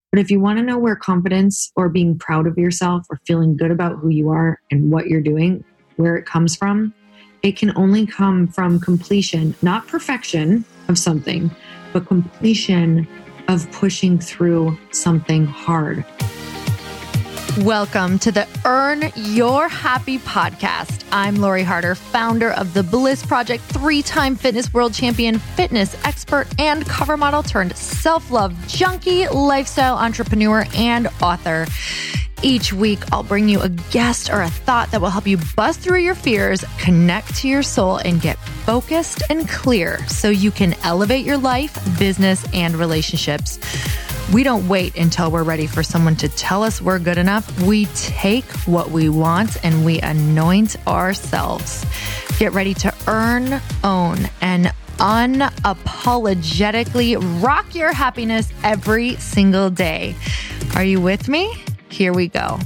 But if you want to know where confidence or being proud of yourself or feeling good about who you are and what you're doing, where it comes from, it can only come from completion, not perfection of something, but completion of pushing through something hard. Welcome to the Earn Your Happy podcast. I'm Lori Harder, founder of The Bliss Project, 3-time fitness world champion, fitness expert, and cover model turned self-love junkie, lifestyle entrepreneur, and author. Each week, I'll bring you a guest or a thought that will help you bust through your fears, connect to your soul, and get focused and clear so you can elevate your life, business, and relationships. We don't wait until we're ready for someone to tell us we're good enough. We take what we want and we anoint ourselves. Get ready to earn, own, and unapologetically rock your happiness every single day. Are you with me? Here we go.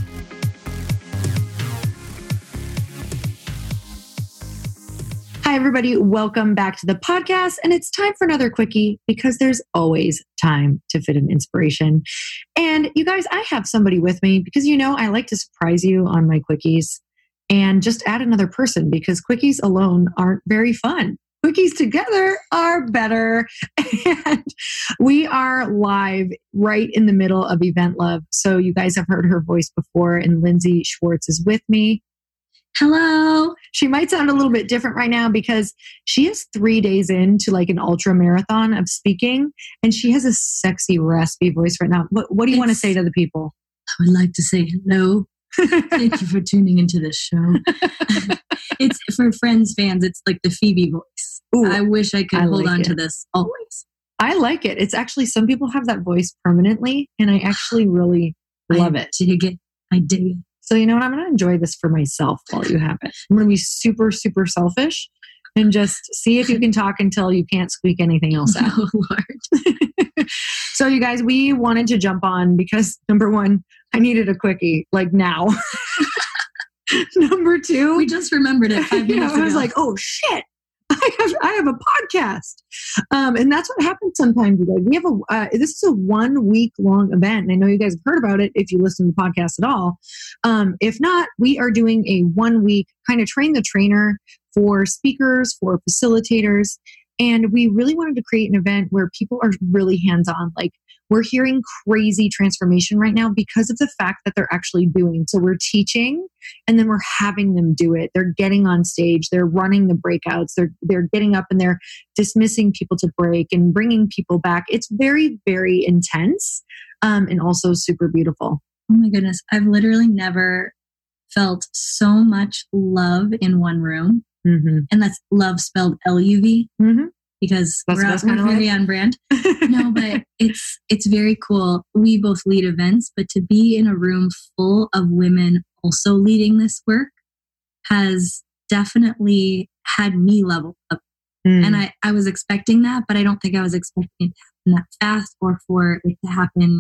Hi, everybody. Welcome back to the podcast. And it's time for another quickie because there's always time to fit an inspiration. And you guys, I have somebody with me because, you know, I like to surprise you on my quickies and just add another person because quickies alone aren't very fun. Quickies together are better. And we are live right in the middle of Event Love. So you guys have heard her voice before, and Lindsay Schwartz is with me. Hello. She might sound a little bit different right now because she is 3 days into like an ultra marathon of speaking, and she has a sexy, raspy voice right now. What do you want to say to the people? I would like to say hello. Thank you for tuning into this show. It's for Friends fans. It's like the Phoebe voice. Ooh, I wish I could hold on to this always. I like it. It's actually, some people have that voice permanently, and I actually really love it. I dig it. So, you know what? I'm going to enjoy this for myself while you have it. I'm going to be super, super selfish and just see if you can talk until you can't squeak anything else out. Oh, Lord. So, you guys, we wanted to jump on because, number one, I needed a quickie, like now. Number two, we just remembered it 5 minutes ago. I was like, oh, shit. I have a podcast. And that's what happens sometimes. We have this is a 1 week long event. And I know you guys have heard about it if you listen to the podcast at all. If not, we are doing a 1 week kind of train the trainer for speakers, for facilitators. And we really wanted to create an event where people are really hands-on. Like, we're hearing crazy transformation right now because of the fact that they're actually doing. So we're teaching and then we're having them do it. They're getting on stage. They're running the breakouts. They're getting up and they're dismissing people to break and bringing people back. It's very, very intense and also super beautiful. Oh my goodness. I've literally never felt so much love in one room. Mm-hmm. And that's love spelled L-U-V. Mm-hmm. Because we're very on brand. No, but it's very cool. We both lead events, but to be in a room full of women also leading this work has definitely had me level up. And I was expecting that, but I don't think I was expecting it to happen that fast or for it to happen.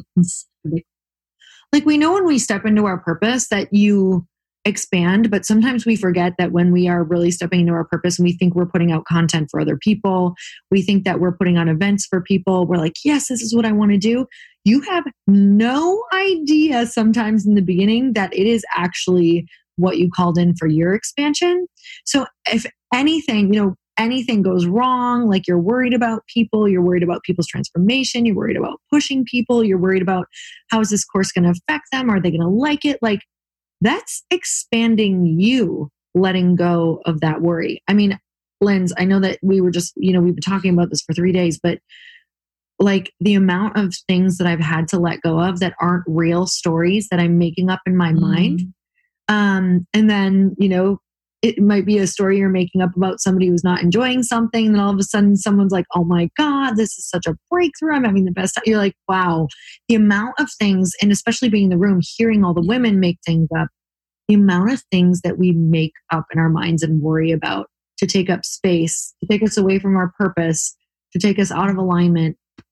Like, we know when we step into our purpose that you expand, but sometimes we forget that when we are really stepping into our purpose and we think we're putting out content for other people, we think that we're putting on events for people, we're like, yes, this is what I want to do. You have no idea sometimes in the beginning that it is actually what you called in for your expansion. So if anything, you know, anything goes wrong, like you're worried about people, you're worried about people's transformation, you're worried about pushing people, you're worried about how is this course going to affect them? Are they going to like it? Like, that's expanding you, letting go of that worry. I mean, Linz, I know that we were just, you know, we've been talking about this for 3 days, but like the amount of things that I've had to let go of that aren't real stories that I'm making up in my mind. And then, you know, it might be a story you're making up about somebody who's not enjoying something. And then all of a sudden someone's like, oh my God, this is such a breakthrough. I'm having the best time. You're like, wow, the amount of things, and especially being in the room, hearing all the women make things up, the amount of things that we make up in our minds and worry about to take up space, to take us away from our purpose, to take us out of alignment.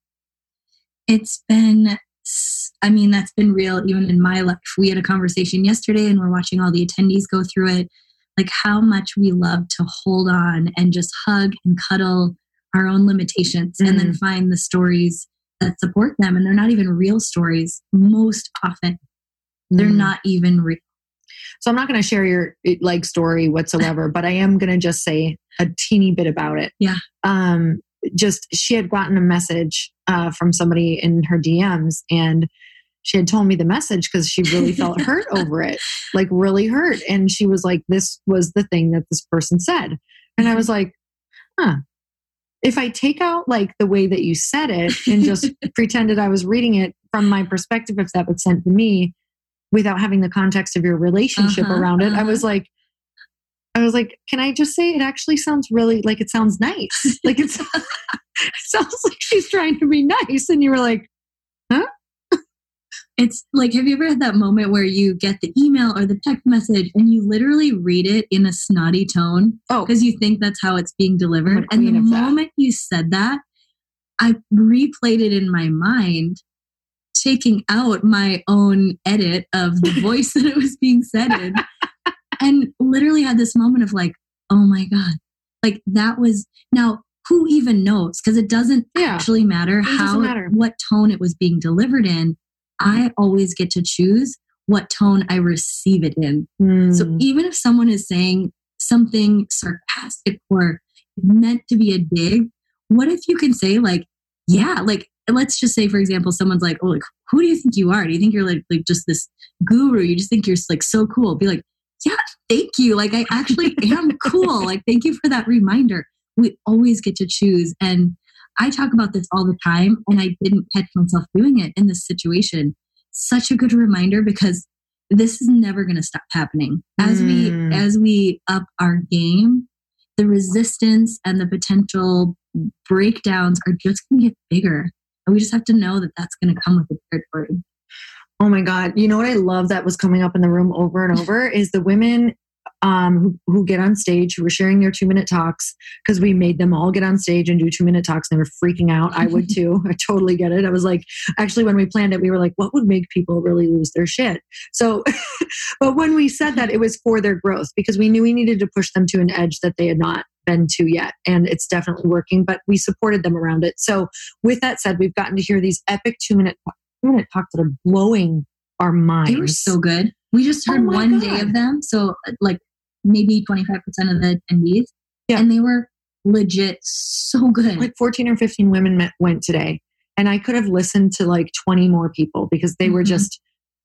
It's been, I mean, that's been real even in my life. We had a conversation yesterday and we're watching all the attendees go through it. Like how much we love to hold on and just hug and cuddle our own limitations and then find the stories that support them. And they're not even real stories. Most often, they're not even real. So I'm not going to share your story whatsoever, but I am going to just say a teeny bit about it. Yeah. She had gotten a message from somebody in her DMs, and she had told me the message because she really felt hurt over it, like really hurt. And she was like, this was the thing that this person said. And I was like, if I take out like the way that you said it and just pretended I was reading it from my perspective, if that was sent to me without having the context of your relationship around it, I was like, can I just say it actually sounds really like it sounds nice. Like it sounds like she's trying to be nice. And you were like, huh? It's like, have you ever had that moment where you get the email or the text message and you literally read it in a snotty tone? Oh, because you think that's how it's being delivered. And the moment you said that, I replayed it in my mind, taking out my own edit of the voice that it was being said in, and literally had this moment of like, oh my God, like that was, now who even knows? Because it doesn't actually matter what tone it was being delivered in. I always get to choose what tone I receive it in. So even if someone is saying something sarcastic or meant to be a dig, what if you can say like, yeah, like, let's just say, for example, someone's like, oh, like, who do you think you are? Do you think you're like just this guru? You just think you're like so cool. Be like, yeah, thank you. Like, I actually am cool. Like, thank you for that reminder. We always get to choose. And I talk about this all the time, and I didn't catch myself doing it in this situation. Such a good reminder, because this is never going to stop happening. As we up our game, the resistance and the potential breakdowns are just going to get bigger. And we just have to know that that's going to come with the territory. Oh my God. You know what I love that was coming up in the room over and over is the women who get on stage, who were sharing their 2-minute talks, because we made them all get on stage and do 2-minute talks. And they were freaking out. I would too. I totally get it. I was like, actually, when we planned it, we were like, what would make people really lose their shit? So, but when we said that, it was for their growth, because we knew we needed to push them to an edge that they had not been to yet. And it's definitely working, but we supported them around it. So with that said, we've gotten to hear these epic 2-minute talks that are blowing our minds. They were so good. We just heard one day of them. So like maybe 25% of the attendees. Yeah. And they were legit so good. Like 14 or 15 women went today. And I could have listened to like 20 more people, because they were just,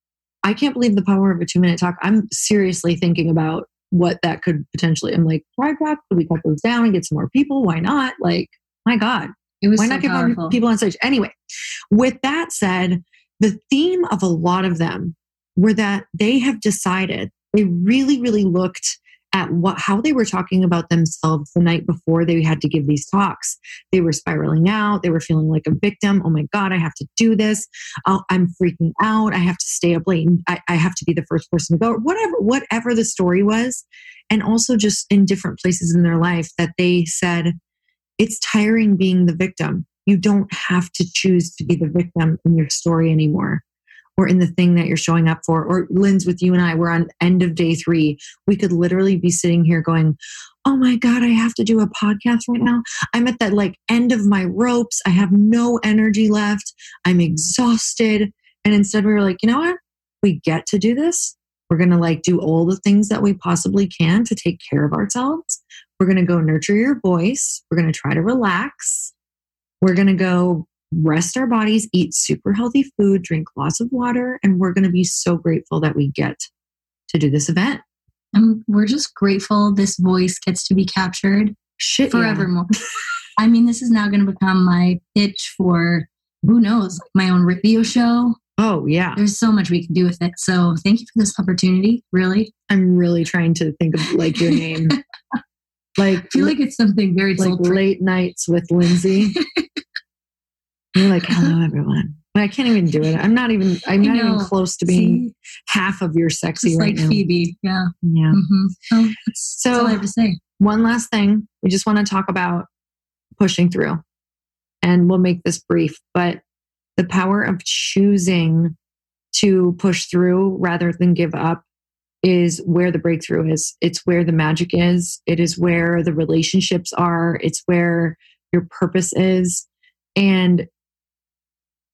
I can't believe the power of a 2-minute talk. I'm seriously thinking about what that could potentially, I'm like, could we cut those down and get some more people? Why not? Like, my God. It was why so not get powerful. more people on stage? Anyway, with that said, the theme of a lot of them were that they have decided, they really, really looked at how they were talking about themselves the night before they had to give these talks. They were spiraling out. They were feeling like a victim. Oh my God, I have to do this. Oh, I'm freaking out. I have to stay up late. I have to be the first person to go. Whatever the story was. And also just in different places in their life that they said, it's tiring being the victim. You don't have to choose to be the victim in your story anymore, or in the thing that you're showing up for. Or Linz, with you and I, we're on end of day 3. We could literally be sitting here going, oh my God, I have to do a podcast right now. I'm at that like end of my ropes. I have no energy left. I'm exhausted. And instead we were like, you know what? We get to do this. We're going to like do all the things that we possibly can to take care of ourselves. We're going to go nurture your voice. We're going to try to relax. We're going to go rest our bodies, eat super healthy food, drink lots of water, and we're going to be so grateful that we get to do this event. And we're just grateful this voice gets to be captured forevermore. Yeah. I mean, this is now going to become my pitch for, who knows, like my own radio show. Oh, yeah. There's so much we can do with it. So thank you for this opportunity, really. I'm really trying to think of like your name. Like, I feel like it's something very like sultry. Late Nights with Lindsay. You're like, hello, everyone. But I can't even do it. I'm not even close to being half of your sexy right now. Like Phoebe. Yeah. Yeah. Mm-hmm. That's all I have to say. One last thing. We just want to talk about pushing through. And we'll make this brief, but the power of choosing to push through rather than give up is where the breakthrough is. It's where the magic is. It is where the relationships are. It's where your purpose is. And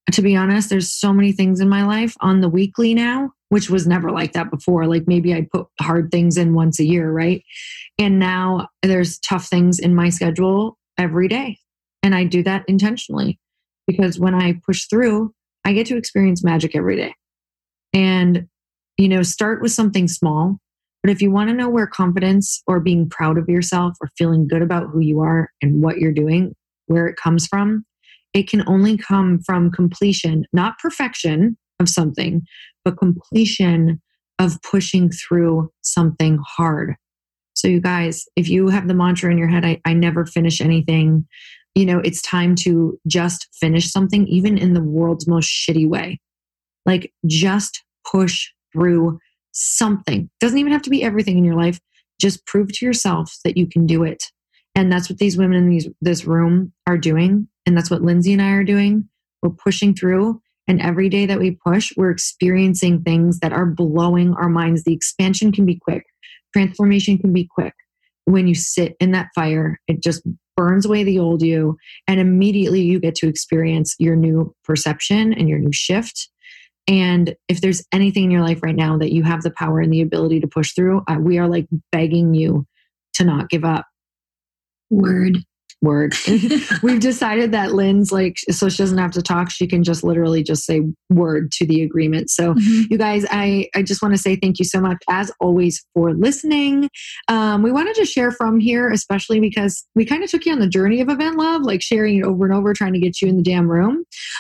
to be honest, there's so many things in my life on the weekly now, which was never like that before. Like maybe I put hard things in once a year, right? And now there's tough things in my schedule every day. And I do that intentionally because when I push through, I get to experience magic every day. And, start with something small. But if you want to know where confidence or being proud of yourself or feeling good about who you are and what you're doing, where it comes from, it can only come from completion, not perfection of something, but completion of pushing through something hard. So you guys, if you have the mantra in your head, I never finish anything, it's time to just finish something, even in the world's most shitty way. Like just push through something. Doesn't even have to be everything in your life. Just prove to yourself that you can do it. And that's what these women in this room are doing. And that's what Lindsay and I are doing. We're pushing through. And every day that we push, we're experiencing things that are blowing our minds. The expansion can be quick. Transformation can be quick. When you sit in that fire, it just burns away the old you. And immediately you get to experience your new perception and your new shift. And if there's anything in your life right now that you have the power and the ability to push through, we are like begging you to not give up. Word. We've decided that Lynn's so she doesn't have to talk. She can just literally just say word to the agreement. So you guys, I just want to say thank you so much as always for listening. We wanted to share from here, especially because we kind of took you on the journey of Event Love, like sharing it over and over, trying to get you in the damn room.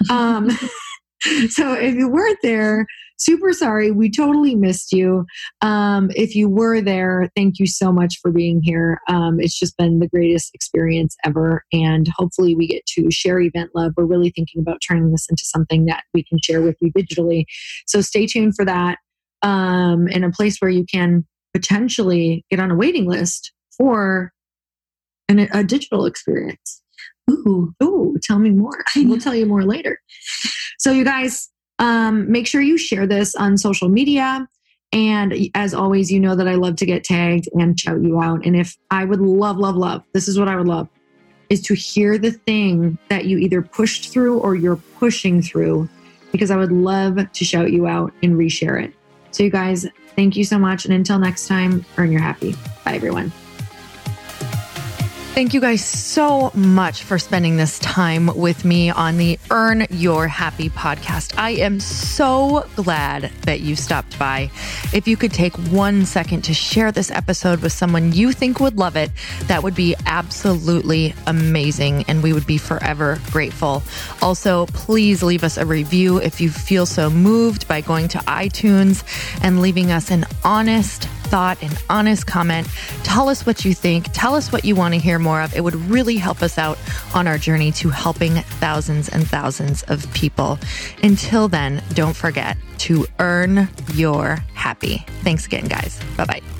So if you weren't there, super sorry. We totally missed you. If you were there, thank you so much for being here. It's just been the greatest experience ever. And hopefully we get to share Event Love. We're really thinking about turning this into something that we can share with you digitally. So stay tuned for that. In a place where you can potentially get on a waiting list for a digital experience. Ooh, tell me more. We'll tell you more later. So you guys, make sure you share this on social media. And as always, you know that I love to get tagged and shout you out. And if I would love, this is what I would love, is to hear the thing that you either pushed through or you're pushing through, because I would love to shout you out and reshare it. So you guys, thank you so much. And until next time, earn your happy. Bye, everyone. Thank you guys so much for spending this time with me on the Earn Your Happy podcast. I am so glad that you stopped by. If you could take 1 second to share this episode with someone you think would love it, that would be absolutely amazing, and we would be forever grateful. Also, please leave us a review if you feel so moved by going to iTunes and leaving us an honest thought, an honest comment. Tell us what you think. Tell us what you want to hear more of. It would really help us out on our journey to helping thousands and thousands of people. Until then, don't forget to earn your happy. Thanks again, guys. Bye-bye.